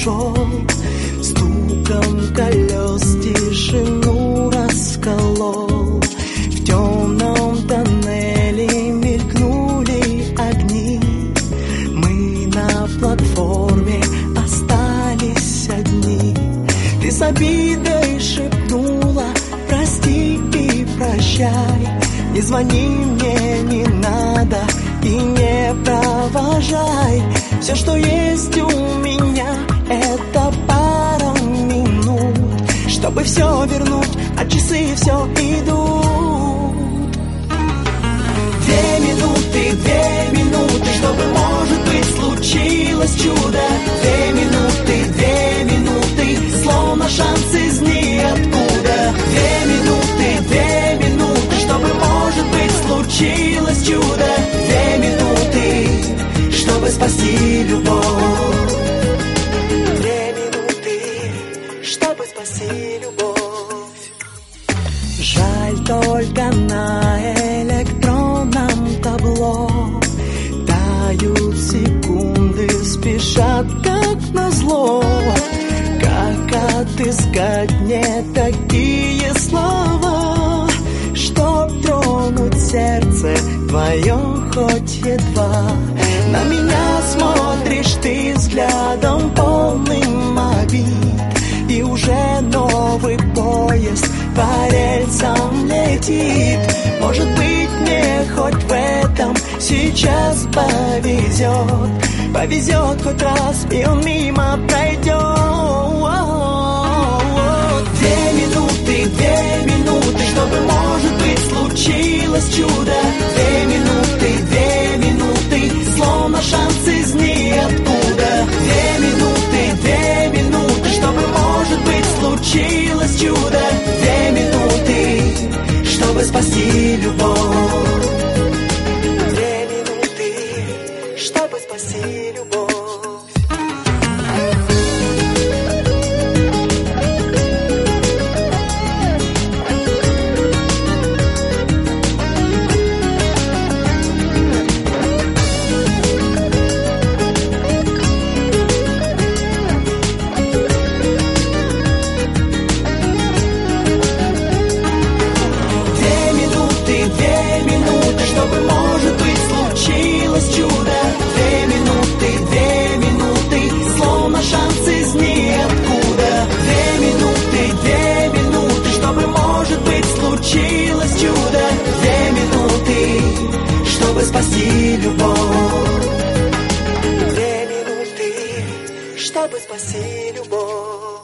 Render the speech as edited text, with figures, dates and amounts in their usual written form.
ушел, стуком колес тишину расколол. В темном тоннеле мелькнули огни, мы на платформе остались одни. Ты с обидой шепнула: прости и прощай, не звони мне, не надо и не провожай. Все, что есть у меня, это пара минут, чтобы все вернуть, а часы все идут. 2 минуты, чтобы, может быть, случилось чудо. 2 минуты, словно шанс из ниоткуда. 2 минуты, чтобы, может быть, случилось чудо. 2 минуты, чтобы спасти любовь. 2 минуты, чтобы спасти любовь. Жаль только на электронном табло тают секунды, спешат как назло. Как отыскать мне такие слова, чтоб тронуть сердце твое хоть едва? На меня смотришь ты взглядом полным обид, и уже новый поезд по рельсам летит. Может быть, мне хоть в этом сейчас повезет, повезет хоть раз, и он мимо пройдет. 2 минуты, чтобы, может быть, случилось чудо. 2 минуты, словно шанс из ниоткуда. 2 минуты, чтобы, может быть, случилось чудо. 2 минуты, чтобы спасти любовь. 2 минуты, чтобы спасти любовь. Спаси любовь. 2 минуты, чтобы спасти любовь.